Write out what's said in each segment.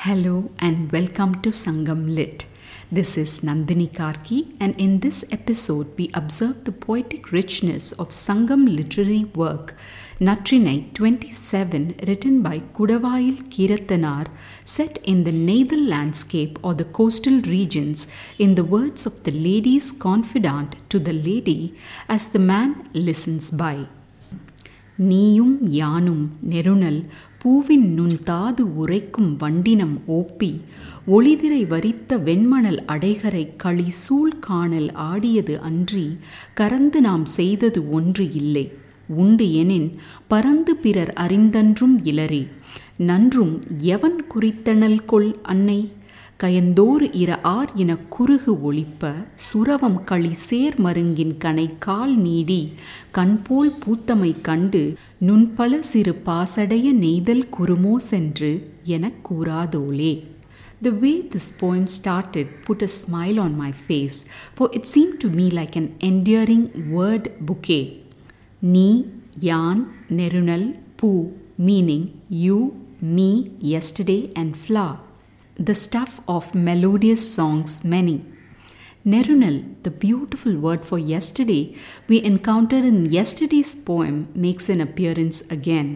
Hello and welcome to Sangam Lit. This is Nandini Karki, and in this episode we observe the poetic richness of Sangam literary work Natrinai 27, written by Kudavayil Keerathanaar, set in the Neithal landscape or the coastal regions, in the words of the lady's confidant to the lady as the man listens by. நீயும் யானும் நெருணல் பூவின் நுண்தாது உரைக்கும் வண்டினம் ஓப்பி ஒளிதிரை வரித்த வெண்மணல் அடைகரை களி சூழ் காணல் ஆடியது அன்றி கரந்து நாம் செய்தது ஒன்று இல்லை உண்டு எனின் பரந்து பிறர் அறிந்தன்றும் இலரே நன்றும் எவன் குறித்தனல் கொள் அன்னை கயந்தோறு இர ஆர் என குறுகு ஒளிப்ப சுரவம் களி சேர் மருங்கின் கனை கால் நீடி கண்போல் பூத்தமை கண்டு நுண்பல சிறு பாசடைய நெய்தல் குறுமோ சென்று எனக் கூறாதோளே. The way this poem started put a smile on my face, for it seemed to me like an endearing word bouquet. Ni, yan, nerunal, pu, meaning you, me, yesterday, and flower, the stuff of melodious songs many. Nerunal, the beautiful word for yesterday we encountered in yesterday's poem, makes an appearance again.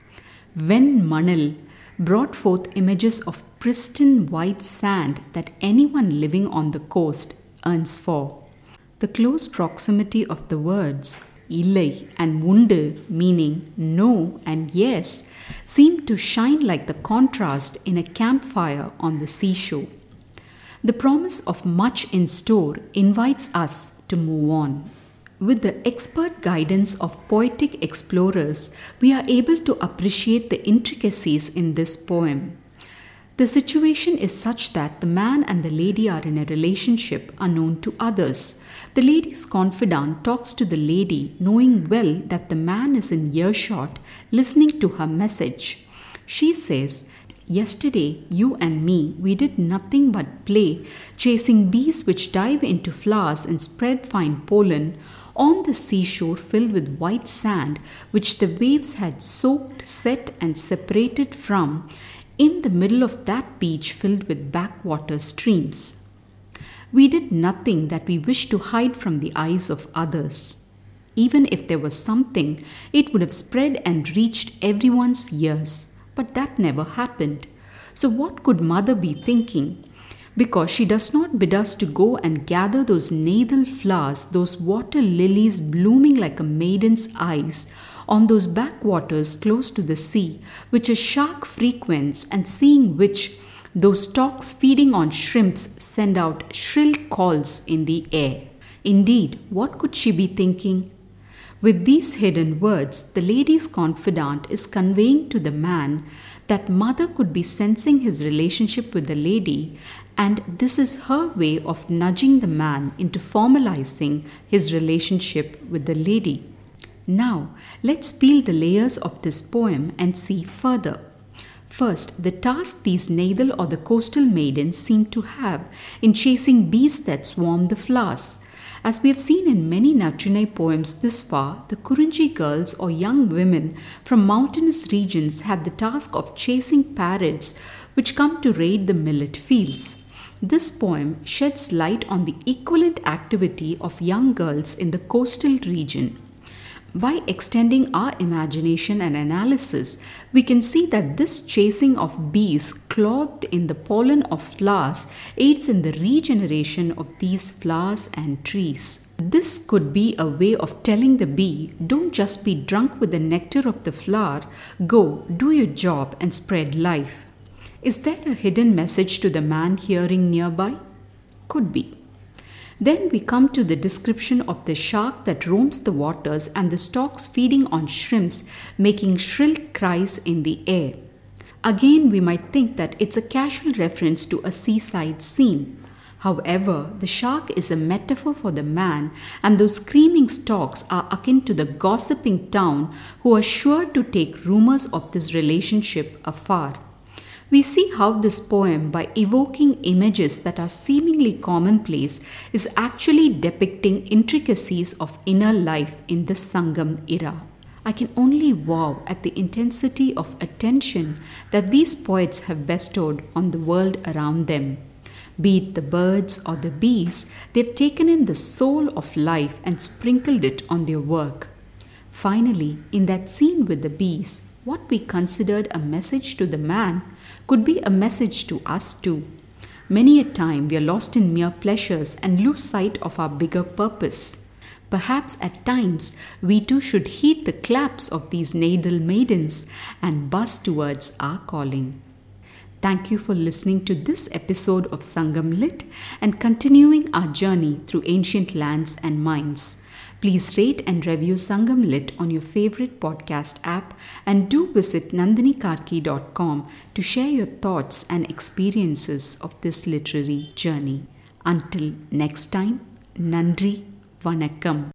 Ven Manal brought forth images of pristine white sand that anyone living on the coast yearns for. The close proximity of the words Illai and Undu, meaning no and yes, seemed to shine like the contrast in a campfire on the seashore. The promise of much in store invites us to move on. With the expert guidance of poetic explorers, we are able to appreciate the intricacies in this poem. The situation is such that the man and the lady are in a relationship unknown to others. The lady's confidant talks to the lady, knowing well that the man is in earshot, listening to her message. She says, "Yesterday, you and me, we did nothing but play, chasing bees which dive into flowers and spread fine pollen on the seashore filled with white sand which the waves had soaked, set, and separated from, in the middle of that beach filled with backwater streams. We did nothing that we wished to hide from the eyes of others. Even if there was something, it would have spread and reached everyone's ears. But that never happened. So what could mother be thinking? Because she does not bid us to go and gather those Neithal flowers, those water lilies blooming like a maiden's eyes, on those backwaters close to the sea, which a shark frequents, and seeing which those storks feeding on shrimps send out shrill calls in the air. Indeed, what could she be thinking? With these hidden words, the lady's confidant is conveying to the man that mother could be sensing his relationship with the lady, and this is her way of nudging the man into formalizing his relationship with the lady. Now, let's peel the layers of this poem and see further. First, the task these Neithal or the coastal maidens seem to have in chasing bees that swarm the flowers. As we have seen in many Natrinai poems this far, the Kurunji girls or young women from mountainous regions had the task of chasing parrots which come to raid the millet fields. This poem sheds light on the equivalent activity of young girls in the coastal region. By extending our imagination and analysis, we can see that this chasing of bees clothed in the pollen of flowers aids in the regeneration of these flowers and trees. This could be a way of telling the bee, don't just be drunk with the nectar of the flower, go, do your job and spread life. Is there a hidden message to the man hearing nearby? Could be. Then we come to the description of the shark that roams the waters and the storks feeding on shrimps, making shrill cries in the air. Again, we might think that it's a casual reference to a seaside scene. However, the shark is a metaphor for the man, and those screaming storks are akin to the gossiping town who are sure to take rumors of this relationship afar. We see how this poem, by evoking images that are seemingly commonplace, is actually depicting intricacies of inner life in the Sangam era. I can only wow at the intensity of attention that these poets have bestowed on the world around them. Be it the birds or the bees, they've taken in the soul of life and sprinkled it on their work. Finally, in that scene with the bees, what we considered a message to the man could be a message to us too. Many a time we are lost in mere pleasures and lose sight of our bigger purpose. Perhaps at times we too should heed the claps of these Nadal maidens and buzz towards our calling. Thank you for listening to this episode of Sangam Lit and continuing our journey through ancient lands and minds. Please rate and review Sangam Lit on your favorite podcast app and do visit nandinikarki.com to share your thoughts and experiences of this literary journey. Until next time, Nandri Vanakkam.